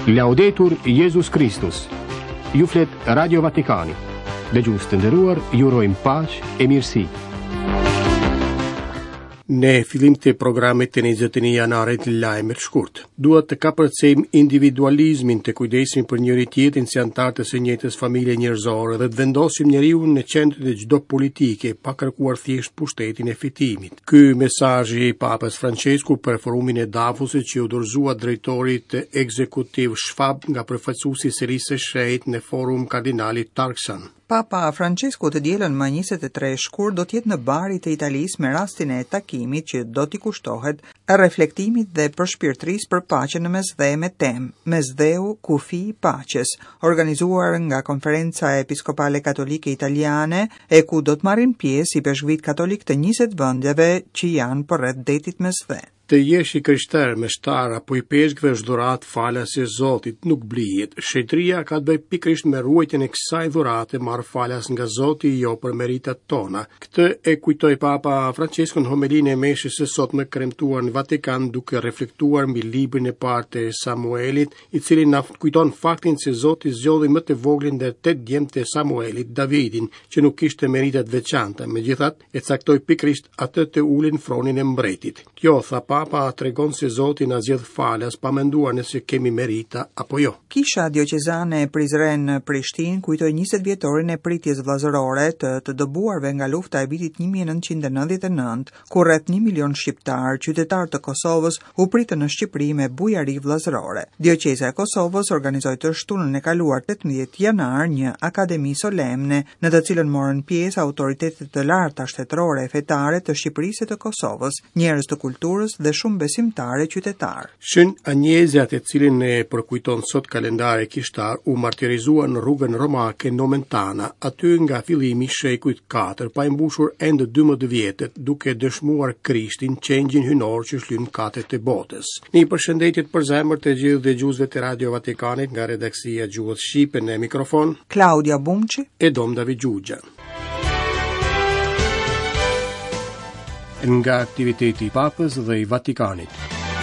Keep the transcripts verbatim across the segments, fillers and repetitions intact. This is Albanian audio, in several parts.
Laudetur Jesus Christus. Ju flet Radio Vatikani. Dëgjues të nderuar, ju urojmë paqë e mirësi. Në fillim të programit të njëzet e një janarit lajme të shkurt. Duhet të kapërcejmë individualizmin të kujdesim për njëri tjetrin si antar të së njëjtës familje njerëzore dhe të vendosim njeriu në qendër të çdo politike pa kërkuar thjesht pushtetin e fitimit. Ky mesazh i Papës Francesku për forumin e Davosit që u dorëzua drejtorit ekzekutiv Schwab nga përfaqësuesi i serisë së shenjtë në forum kardinali Turkson. Papa Francesku të dielën më njëzet e tre shkurt do t'jetë në bari të Italisë me rastin e takimit që do t'i kushtohet reflektimit dhe përshpirtërisë për paqen në mesdhe me temë Mesdheu kufi i paqes, organizuar nga Konferenca Episkopale Katolike Italiane e ku do të marrin pjesë i bashkëvit katolik të njëzet vendeve që janë përreth detit mesdhe. Të jesh i krishter me shtar apo i peshkve është dhurat falas e Zotit, nuk blihet. Shetëria ka të bëjë pikërisht me ruajtjen e kësaj dhurate marr falas nga Zoti, jo për meritat tona. Këtë e kujtoi Papa Francesku në homilinë e meshës së sotme kremtuar në Vatikan, duke reflektuar mbi librin e parë të Samuelit, i cili na kujton faktin se Zoti zgjodhi më të voglin ndër tet djemtë e Samuelit, Davidin, që nuk kishte meritat veçanta, megjithatë e caktoi pikërisht atë të ulin fronin e mbretit. Kjo tha Papa tregon se Zoti na zgjedh falas pa menduar nëse kemi merita apo jo. Kisha dioqezane Prizren në Prishtinë kujtoi njëzet vjetorin e pritjes vllazërore të të dëbuarve nga lufta e vitit një mijë e nëntëqind e nëntëdhjetë e nëntë, kur rreth një milion shqiptar, qytetar të Kosovës, u pritën në Shqipëri me bujari vllazërore. Dioqeza e Kosovës organizoi të shtunën e kaluar tetëmbëdhjetë janar një akademi solemne në të cilën morën pjesë autoritetet të larta shtetërore e fetare të Shqipërisë e të Kosovës, njerëz të kulturës dhe shumë besimtare qytetar. Shën Anjezja, të cilin e përkujton sot kalendari kishtar, u martirizua në rrugën romake Nomentana, aty nga fillimi i shekujt katër, pa i mbushur ende dymbëdhjetë vjetët, duke dëshmuar Krishtin, qengjin hynor që shlyn katët e botës. Një përshëndetje për zemër të gjithë dëgjuesve të Radio Vatikanit nga redaksia Gjuhës Shqipe, në mikrofon Claudia Bumçi e Dom David Gjugja. Nga aktiviteti i Papës dhe i Vatikanit.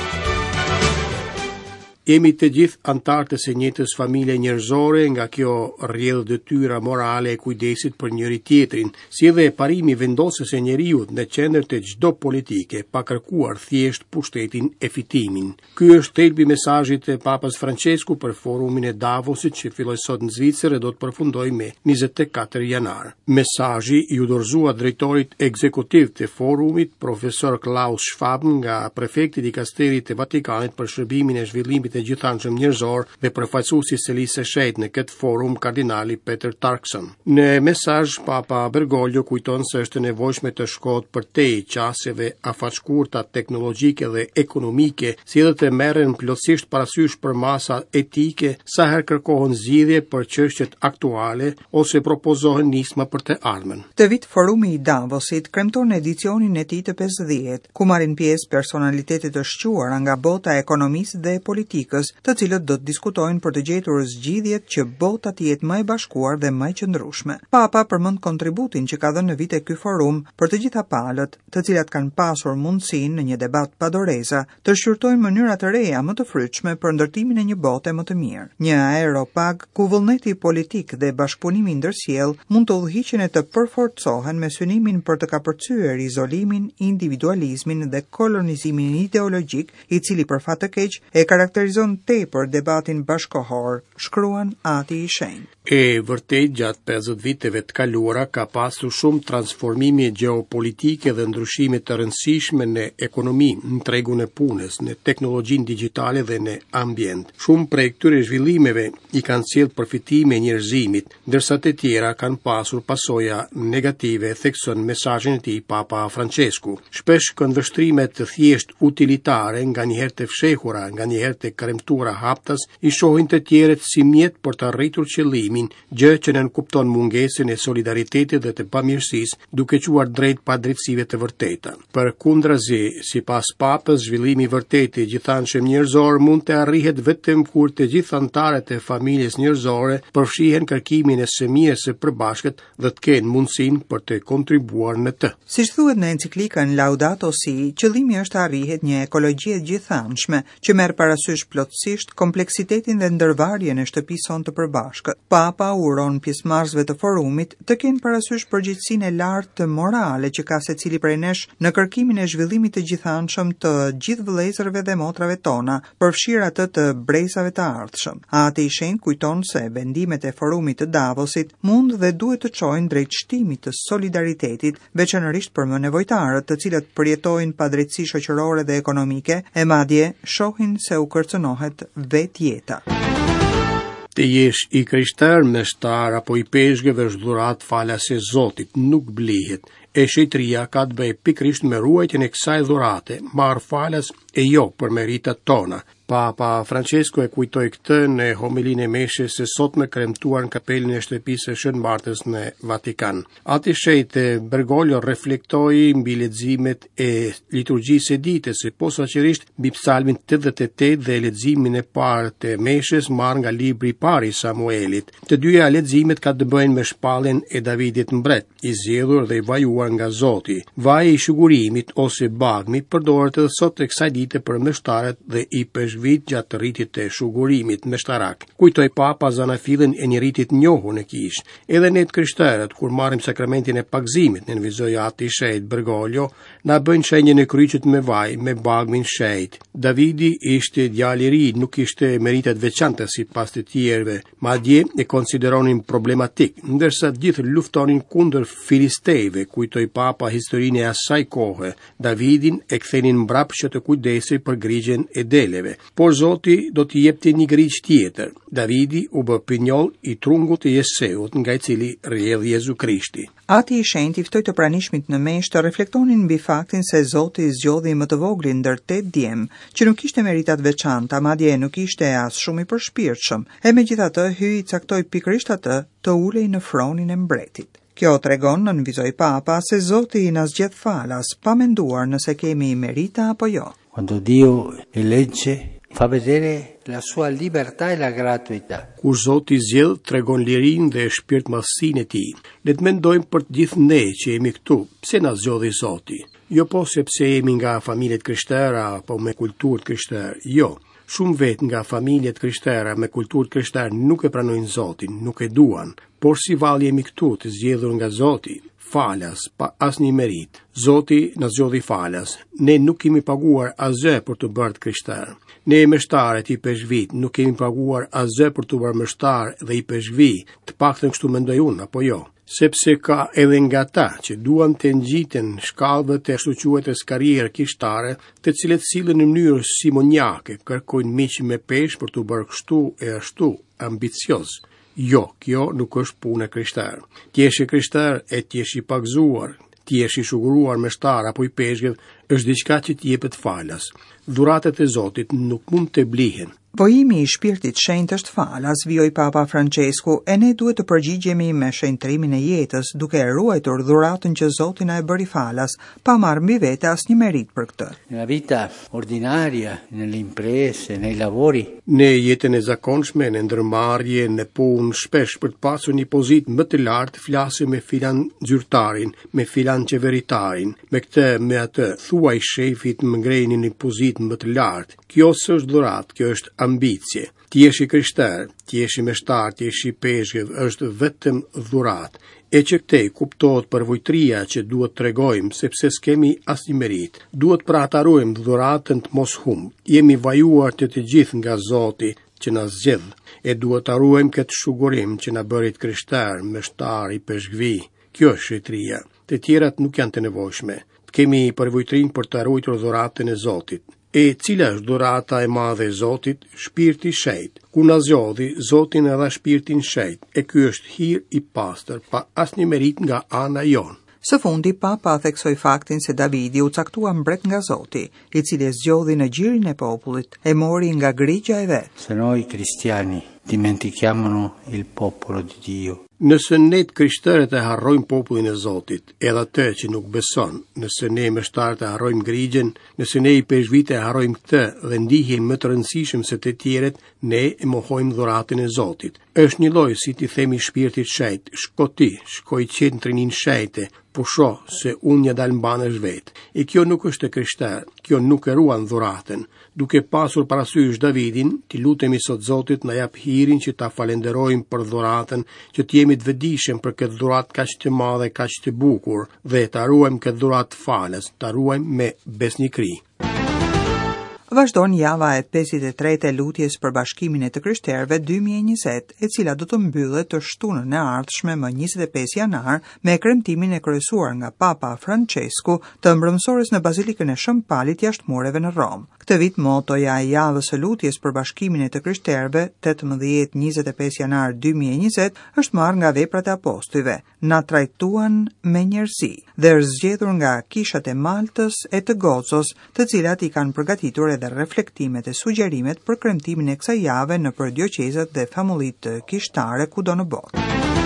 Jemi të gjithë antarë të së njëjtës familje njerëzore, nga kjo rrjedh detyra morale e kujdesit për njëri tjetrin, si dhe parimi vendosës e njeriut në qendër të çdo politike, pa kërkuar thjesht pushtetin e fitimin. Ky është thelbi i mesazhit të Papës Francesku për forumin e Davosit që filloi sot në Zvicër e do të përfundojë me njëzet e katër janar. Mesazhi i u dorëzua drejtorit ekzekutiv të forumit, profesor Klaus Schwab, nga prefekti i dikasterit të Vatikanit për shërbimin e zhvillimit të gjithanshëm njerëzor dhe përfaqësuesi i serisë së shenjtë në këtë forum kardinali Peter Turkson. Në mesazh Papa Bergoglio kujton se është e nevojshme të shkohet përtej qasjeve afaqshkurta teknologjike dhe ekonomike, si edhe të merren plotësisht parasysh për masa etike sa herë kërkohen zgjidhje për çështjet aktuale ose propozohen nisma për të ardhmen. Të vit forumi i Davosit kremton edicionin e tij të pesëdhjetë, ku marrin pjesë personalitete të shquara nga bota e ekonomisë dhe politikës, të cilët do të diskutojnë për të gjetur zgjidhjet që bota të jetë më e bashkuar dhe më e qëndrueshme. Papa përmend kontributin që ka dhënë në vite ky forum për të gjitha palët, të cilat kanë pasur mundësinë në një debat pa doreza të shqyrtojnë mënyra të reja më të frytshme për ndërtimin e një bote më të mirë. Një aeropag ku vullneti politik dhe bashkëpunimi ndërsjell mund të udhëhiqen e të përforcohen me synimin për të kapërcyer izolimin, individualizmin dhe kolonizimin ideologjik, i cili për fat të keq e karakterizon tepër debatin bashkohor, shkruan ati i shenjtë. E vërtet gjatë pesëdhjetë viteve të kaluara ka pasur shumë transformime gjeopolitike dhe ndryshime të rëndësishme në ekonomi, në tregun e punës, në teknologjinë digjitale dhe në ambient. Shumë prej këtyre zhvillimeve i kanë sjellë përfitime njerëzimit, ndërsa të tjera kanë pasur pasoja negative, thekson mesazhin e tij Papa Francesku. Shpesh këndvështrimet të thjesht utilitare, nganjëherë të fshehura, nganjëherë të kremtuara haptas, i shohin të tjerët si mjet për të arritur qëllimin, gjë që nën kupton mungesën e solidaritetit dhe të pamirësisë, duke quar drejt padrejtësive të vërteta. Përkundrazi, sipas Papës, zhvillimi i vërtetë i gjithanshëm njerëzor mund të arrihet vetëm kur të gjithë anëtarët e familjes njerëzore përfshihen kërkimin e së mirës së përbashkët dhe të kenë mundësinë për të kontribuar në të. Siç thuhet në enciklikën Laudato Si, qëllimi është të arrihet një ekologji e gjithanshme që merr parasysh plotësisht kompleksitetin dhe ndërvarjen e shtëpisë sonë të përbashkët. Papa uron pjesëmarrësve të forumit të kenë parasysh përgjegjësinë e lartë të morale që ka secili prej nesh në kërkimin e zhvillimit të gjithanshëm të gjithë vëllezërve dhe motrave tona, përfshirë atë të brezave të ardhshëm. Ati i shenjtë kujton se vendimet e forumit të Davosit mund dhe duhet të çojnë drejt shtimit të solidaritetit, veçanërisht për më nevojtarët, të cilët përjetojnë padrejtësi shoqërore dhe ekonomike, e madje shohin se u kërcënohet vetë jeta. Të jesh i krishter, mestar apo i peshgëve është dhurat falas e Zotit, nuk blihet. E shejtria ka të bëjë pikrisht me ruajtjen e kësaj dhurate, marr falas e jo për meritat tona. Papa Francesco e kujtoi këtë në homilinë e meshës së sotme kremtuar në kapelën e shtëpisë së Shën Martës në Vatikan. Ati shejtë Bergoglio reflektoi mbi leximet e liturgjisë së ditës, e posaçërisht mbi Psalmin tetëdhjetë e tetë dhe leximin e parë të meshës marrë nga libri i parë i Samuelit. Të dyja leximet ka të bëjnë me shpalljen e Davidit mbret, i zgjedhur dhe i vajuar nga Zoti. Vaji i shugurimit ose bagmi përdoret edhe sot të kësaj dite për meshtarët dhe i pesh vit gjatë rritit të shugurimit meshtarak. Kujtoi Papa zanafillin e një rritit njohur në kish. Edhe ne të krishterët, kur marrim sakramentin e pagëzimit, në nënvizoi ati shejt Bergoglio, na bëjnë shenjën e kryqit me vaj, me bagmin shejt. Davidi ishte djalë i ri, nuk ishte meritat veçanta sipas të tjerëve, madje e konsideronin problematik, ndërsa të gjithë luftonin kundër filistejve. Kujtoi Papa historinë e asaj kohe. Davidin e kthenin mbrapsht që të kujdesej për grigjen e deleve. Por Zoti do t'i jepte një grigj tjetër. Davidi u bë pinjoll i trungut të Jeseut, nga i cili rrjedh Jezu Krishti. Ati i shenjtë i ftoi të pranishmit në mesh të reflektonin mbi faktin se Zoti i zgjodhi më të voglin ndër tetë djem, që nuk ishte meritat veçanta, madje nuk ishte as shumë i përshpirtshëm, e megjithatë hyi i caktoi pikërisht atë të ulej në fronin e mbretit. Kjo tregon, nënvizoi Papa, se Zoti na zgjedh falas, pa menduar nëse kemi merita apo jo. Quando Dio elegge, fa vedere la sua libertà e la gratuità. Kur Zoti zgjedh, tregon lirinë dhe shpirtmallësinë e tij. Le të mendojmë për të gjithë ne që jemi këtu, pse na zgjodhi Zoti? Jo po sepse jemi nga familjet krishtere apo me kulturë krishtere, jo. Shumë vetë nga familjet krishtere me kulturë krishtere nuk e pranojnë Zotin, nuk e duan, por si vallë jemi këtu të zgjedhur nga Zoti, falas, pa asnjë merit. Zoti na zgjodhi falas. Ne nuk kemi paguar asgjë për të bërë krishter. Ne meshtarët i peshvit nuk kemi paguar asgjë për të bërë meshtar dhe i peshvi, të paktën kështu mendoj unë, apo jo? Sepse ka edhe nga ta që duan të ngjiten shkallët e ashtu quhetës karrierë kishtare, të cilët sillen në mënyrë simonjake, kërkojnë miq me peshë për të bërë kështu e ashtu, ambicioz. Jo, kjo nuk është punë e krishterë. Ti jesh i krishter e ti jesh i pagzuar, ti jesh i shuguruar me shtar apo i peshkët, është diçka që ti jepet falas. Dhuratat e Zotit nuk mund të blihen. Vojimi i shpirtit shenjtë është falas, vjoj Papa Francesku, e ne duhet të përgjigjemi me shenjtrimin e jetës, duke e ruajtur dhuratën që Zoti na e bëri falas, pa marrë mbi vete asnjë merit për këtë. Nella vita ordinaria, nelle imprese, nei lavori. Në jetën e zakonshme, në ndërmarrje, në punë, shpesh për të pasur një pozitë më të lartë, flasim me filan zyrtarin, me filan qeveritarin, me këtë, me atë, thuaj shefit më ngrejni një pozitë më të lartë. Kjo s'është dhuratë, kjo është ambicje. Ti jesh i krishter, ti jesh i meshtar, ti jesh i peshkëv, është vetëm dhurat. E që këtej kuptohet përvojtria që duhet tregojmë, sepse s'kemi asnjë merit. Duhet pra ta ruajmë dhuratën të mos humb. Jemi vajuar të të gjithë nga Zoti që na zgjedh, e duhet ta ruajmë këtë shugurim që na bëri të krishter, meshtar, i peshkvi. Kjo është shetria. Të tjerat nuk janë të nevojshme. Të kemi përvojtrinë për të ruajtur dhuratën e Zotit. E cila është dhurata e madhe e Zotit? Shpirti i shejt. Ku na zgjodhi, Zoti na dha shpirtin shejt, e ky është hir i pastër, pa asnjë merit nga ana jon. Së fundi, Papa theksoi faktin se Davidi u caktua mbret nga Zoti, i cili e zgjodhi në gjirin e popullit, e mori nga grigja e vet. Se noi cristiani dimentichiamo il popolo di Dio. Nëse ne të krishterët e harrojmë popullin e Zotit, edhe atë që nuk beson, nëse ne meshtarët e harrojmë grigjen, nëse ne i peshvit e harrojmë këtë dhe ndihemi më të rëndësishëm se të tjerët, ne e mohojmë dhuratën e Zotit. Është një lloj si ti themi shpirtit shejt, shko ti, shkoj qenë trinin shejte, pusho se unë një dalë mbanesh vetë. E kjo nuk është e krishterë, kjo nuk e ruan dhuratën. Duke pasur parasysh Davidin, ti lutemi sot Zotit na jap hirin që ta falenderojmë për dhuratën, që të jemi të vetëdijshëm për këtë dhuratë kaq të madhe, kaq të bukur, dhe ta ruajmë këtë dhuratë falës, ta ruajmë me besnikëri. Vazhdon java e pesëdhjetë e tretë e lutjes për bashkimin e të krishterëve dy mijë e njëzet, e cila do të mbyllet të shtunën e ardhshme më njëzet e pesë janar me kremtimin e kryesuar nga Papa Francesku të mbrëmsores në Bazilikën e Shëmpalit jashtëmureve në Rom. Këtë vit motoja e javës së lutjes për bashkimin e të krishterëve tetëmbëdhjetë njëzet e pesë janar dy mijë e njëzet është marrë nga veprat e apostujve. Na trajtuan me njerësi dhe është zgjedhur nga kishat e Maltës e të Gocos, të cilat i kanë përgatitur edhe reflektimet e sugjerimet për kremtimin e kësaj jave në për dioqezat dhe famullitë kishtare kudo në botë.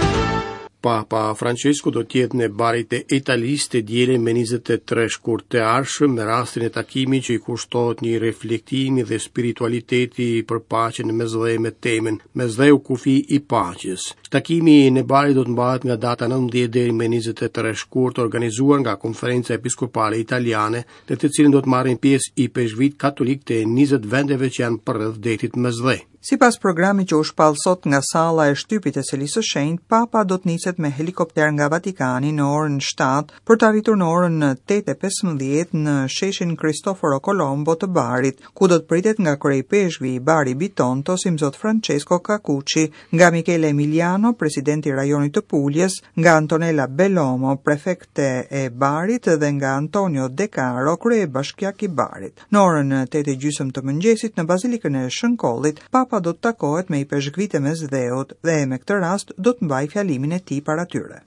Papa Francesku do tjetë në barit e Italisë të dielën me njëzet e tre shkurt të ardhshëm me rastin e takimit që i kushtohet një reflektimi dhe spiritualiteti për paqen mes dhe me temën mes dhe u kufi i paqes. Takimi në barit do të mbahet nga data nëntëdhjetë deri me njëzet e tre shkurt, organizuar nga Konferenca Episkopale Italiane, në të cilën do të marrin pjesë i peshqvit katolik të njëzet vendeve që janë përreth detit mes dhe. Si pas programi që u shpall sot nga salla e shtypit e Selisë së Shenjtë, Papa do të niset me helikopter nga Vatikani në orën shtatë për të arritur në orën tetë e pesëmbëdhjetë në sheshin Cristoforo Colombo të barit, ku do të pritet nga krye peshqvi i bari Bitonto, Simzot Francesco Cacucci, nga Michele Emiliano, presidenti i rajonit të Puljes, nga Antonella Bellomo, prefekte e barit, dhe nga Antonio De Caro, kryebashkiak i barit. Në orën tetë e gjysmë të mëngjesit në Bazilikën e Shënkollit, Papa Papa do të takohet me i peshqvite mes dheut dhe me këtë rast do të mbaj fjalimin e tij para tyre.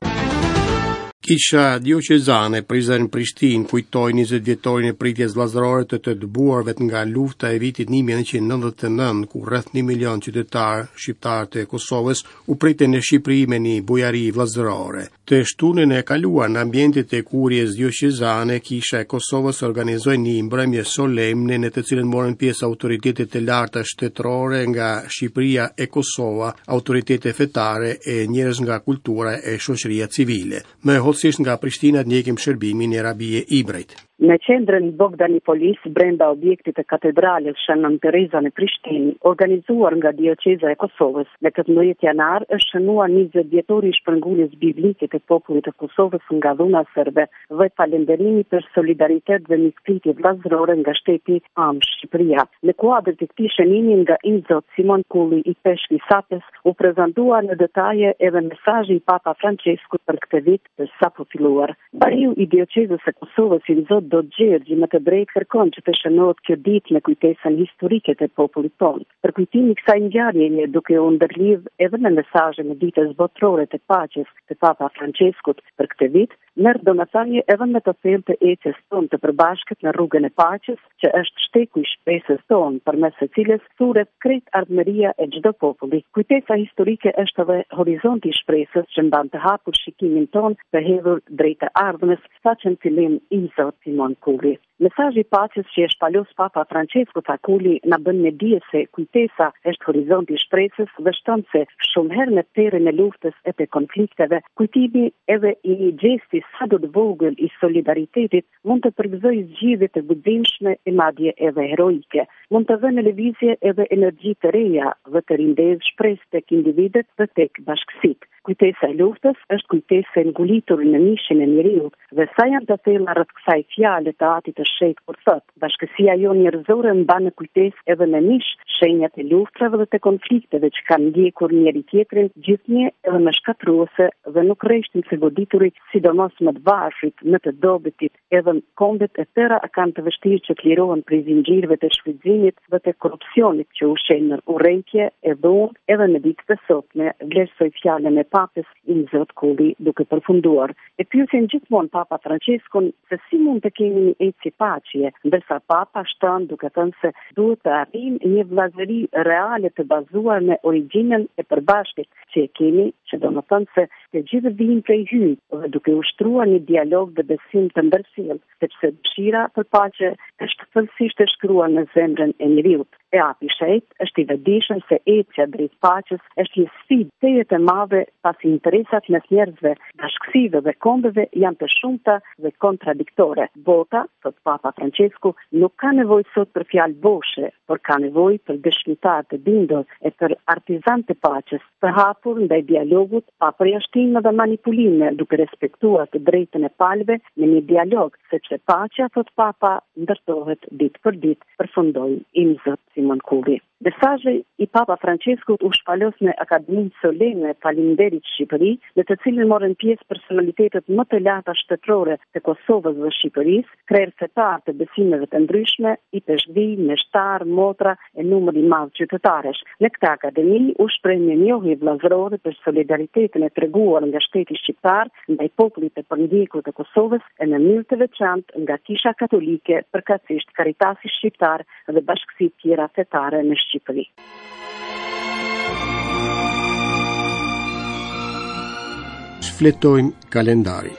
Kisha dioqezane Prizren Prishtinë kujtoi njëzet vjetorin e pritjes vllazërore të të dëbuarve nga lufta e vitit një mijë e nëntëqind e nëntëdhjetë e nëntë, ku rreth një milion qytetar shqiptar të Kosovës u pritën në Shqipëri me një bujari vllazërore. Të shtunën e kaluar në ambientet e kurjes dioqezane, Kisha e Kosovës organizoi një mbrëmje solemne në të cilën morën pjesë autoritetet të larta shtetërore nga Shqipëria e Kosova, autoritete fetare e njerëz nga kultura e shoqëria civile. Me Hollësisht nga Prishtina të ndjekim shërbimin e Rabie Ibrejt. Në qendrën Bogdanipolis, brenda objektit të katedrales Shënën Tereza në Prishtinë, organizuar nga Dioqeza e Kosovës, në tetëmbëdhjetë janar është shënuar njëzet vjetori i shpërnguljes biblike të popullit të Kosovës nga dhuna serbe dhe falënderimi për solidaritet dhe miqpritje vllazërore nga shteti Am Shqipëria. Në kuadër të këtij shënimi nga Inzot Simon Kulli i Peshqvi Sapes u prezantua në detaje edhe mesazhi i Papa Francesku për këtë vit të sapo filluar. Bariu i Dioqezës së Kosovës i Zot do Gjergji më të drejtë kërkon që të shënohet kjo ditë me kujtesën historike të popullit tonë. Për kujtimin e kësaj ngjarjeje, duke u ndërlidh edhe me mesazhin e ditës botërore të paqes të Papa Franceskut për këtë vit, merr domethënie edhe me të thellë të ecjes tonë të përbashkët në rrugën e paqes, që është shteku i shpresës tonë, përmes së cilës thuret krejt ardhmëria e çdo populli. Kujtesa historike është edhe horizonti i shpresës që mban të hapur shikimin tonë të hedhur drejt të ardhmës, saqë në fillim i Zot Simon Kulli. Mesazhi i paqes që e shpalos Papa Francesku Kulli na bën me dije se kujtesa është horizonti i shpresës dhe shton se shumë herë në terrin e luftës e të konflikteve, kujtimi edhe i një gjesti sado të vogël i solidaritetit mund të përgëzojë zgjidhje të guximshme e madje edhe heroike. Mund të vënë në lëvizje edhe energji të reja dhe të rindezë shpresë tek individët dhe tek bashkësitë. Kujtesa e luftës është kujtesa e ngulitur në nishin e njeriut dhe sa janë të thella rreth kësaj fjale të Atit të Shenjtë kur thotë, bashkësia jo njerëzore mban në kujtesë edhe në nish shenjat e luftrave dhe të konflikteve që kanë ndjekur njëri tjetrin, gjithnjë edhe më shkatruese dhe nuk rreshtin se goditurit, sidomos më të varfrit, më të dobitit, edhe kombet e tëra kanë të vështirë që të lirohen prej zinxhirëve të shfrytëzimit dhe të korrupsionit që ushqejnë në urrejtje e dhunë, edhe në ditët e sotme, vlerësoj fjalën e Papës i Zot Kulli duke përfunduar. E pyesin gjithmonë Papa Franceskun se si mund të kemi një ecje paqe, ndërsa Papa shton duke thënë se duhet të arrijmë një vllazëri reale të bazuar në origjinën e përbashkët që e kemi, që do të thonë se të gjithë vijnë prej hyjë dhe duke ushtruar një dialog dhe besim të ndërsjellë, sepse dëshira për paqe është thellësisht e shkruar në zemrën e njeriut. e api shet është i vetëdijshëm se ecja drejt paqes është një sfidë tejet e madhe pasi interesat mes njerëzve, bashkësive dhe kombeve janë të shumta dhe kontradiktore. Bota, thot Papa Francesku, nuk ka nevojë sot për fjalë boshe, por ka nevojë për dëshmitar të bindur e për artizan të paqes, të hapur ndaj dialogut, pa përjashtime dhe manipulime, duke respektuar të drejtën e palëve në një dialog, sepse paqja, thot Papa, ndërtohet ditë për ditë, përfundoi im zot Simon Kuri. Mesazhi i Papa Franceskut u shpalos në Akademinë Solene e Faleminderit Shqipëri, në të cilën morën pjesë personalitetet më të larta shtetërore të Kosovës dhe Shqipërisë, krerë fetar të besimeve të ndryshme, i peshqvi, meshtar, motra e numër i madh qytetarësh. Në këtë akademi u shpreh një njohje vllazërore për solidaritetin e treguar nga shteti shqiptar ndaj popullit të përndjekur të Kosovës e në mënyrë të veçantë nga Kisha Katolike, përkatësisht Karitasi Shqiptar dhe bashkësitë tjera fetare në Shqipëri. Fletojmë kalendari.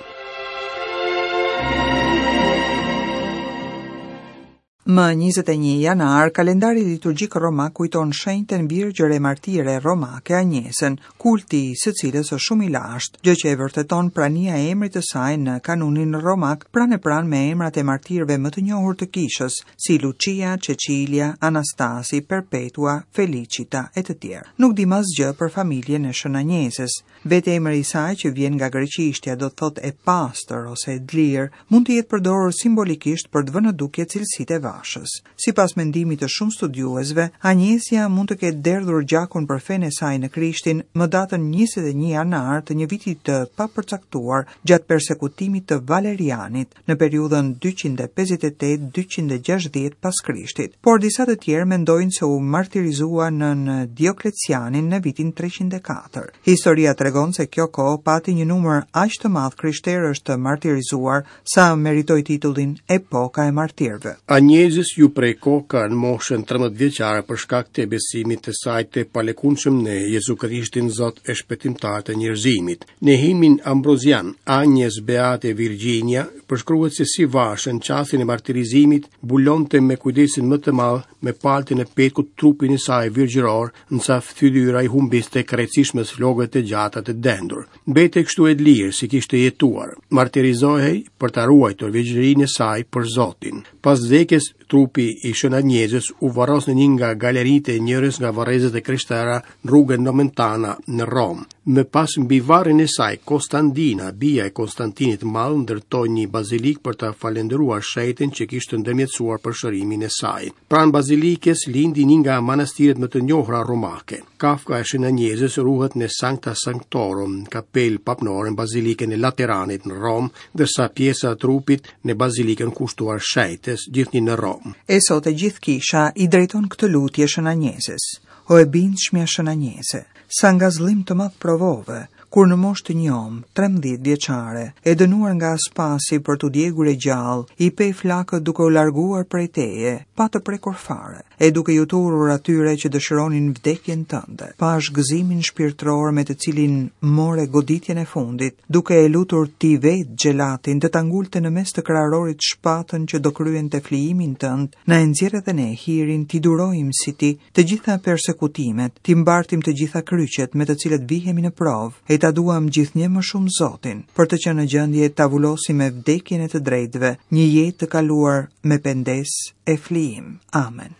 Më njëzet e një janar, kalendari liturgjik romak kujton shenjtën Virgjër e Martire romake Anjesën, kulti së cilës është shumë i lashtë, gjë që e vërteton prania e emrit të saj në kanunin romak pranë e pranë me emrat e martirëve më të njohur të kishës, si Lucia, Cecilia, Anastasi, Perpetua, Felicita e të tjerë. Nuk dim asgjë për familjen e Shën Anjesës. Vetë emri i saj që vjen nga greqishtja do të thotë e pastër ose e dlir, mund të jetë përdorur simbolikisht për të vënë në dukje cilësitë e vashës. Sipas mendimit të shumë studiuesve, Anjesja mund të ketë derdhur gjakun për fenë e saj në Krishtin më datën njëzet e një janar të një viti të papërcaktuar gjatë persekutimit të Valerianit në periudhën dyqind e pesëdhjetë e tetë dyqind e gjashtëdhjetë pas Krishtit. Por disa të tjerë mendojnë se u martirizua nën Dioklecianin në vitin treqind e katër. Historia tregon se kjo kohë pati një numër aq të madh krishterësh të martirizuar sa meritoi titullin Epoka e martirëve. Anjezës ju prej koka në moshën tridhjetë vjeçare për shkak të besimit të saj të palekundshëm në Jezu Krishtin Zot e shpëtimtar të njerëzimit. Në himnin ambrozian, Agnes Beate Virginia përshkruhet se si vashën çastin e martirizimit bulonte me kujdesin më të madh me paltin e petkut trupin e saj virgjëror, nsa fytyra i humbiste krejtësisht flogët e gjata të dendur. Mbete kështu e lirë si kishte jetuar. Martirizohej për ta ruajtur virgjërinë e saj për Zotin. Pas vdekjes, trupi i Shën Anjezës u varros në një nga galeritë e njërës nga varrezët e krishtara në rrugën Nomentana në Rom. Më pas mbi varrin e saj, Konstantina, bia e Konstantinit Madh, ndërtoi një bazilik për ta falendëruar shtetin që kishte ndërmjetësuar për shërimin e saj. Pranë bazilikës lindi një nga manastiret më të njohura romake. Kafka e Shën Anjezës ruhet në Sancta Sanctorum, kapel papnore në bazilikën e Lateranit në Rom, ndërsa pjesa e trupit në bazilikën kushtuar shtetes, gjithnjë në Rom. E sot e gjithë kisha i drejton këtë lutje Shën Anjezës. O e bindshmja Shën Anjese, sa ngazllim të madh provove, kur në moshë të njom, trembëdhjetë vjeçare, e dënuar nga spasi për t'u djegur e gjallë, i pe flakët duke u larguar prej teje, pa të prekur fare, e duke ju turur atyre që dëshironin vdekjen tënde, pa shgëzimin shpirtëror me të cilin more goditjen e fundit, duke e lutur ti vetë gjelatin të tangulte në mes të krarorit shpatën që do kryen të flijimin tënd, na e nxjerrë dhe ne hirin, ti durojmë si ti të gjitha persekutimet, ti mbartim të gjitha kryqet me të cilët vihemi në provë, e ta duam gjithnjë më shumë Zotin, për të qenë në gjendje ta vulosim me vdekjen e të drejtëve, një jetë të kaluar me pendes e flijim. Amen.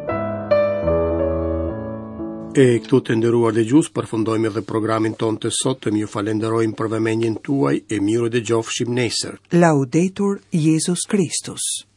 E këtu të nderuar dëgjues, përfundojmë edhe programin ton të sotëm. Ju falenderojmë për vëmendjen tuaj e miru dëgjofshim nesër. Laudetur Jesus Christus.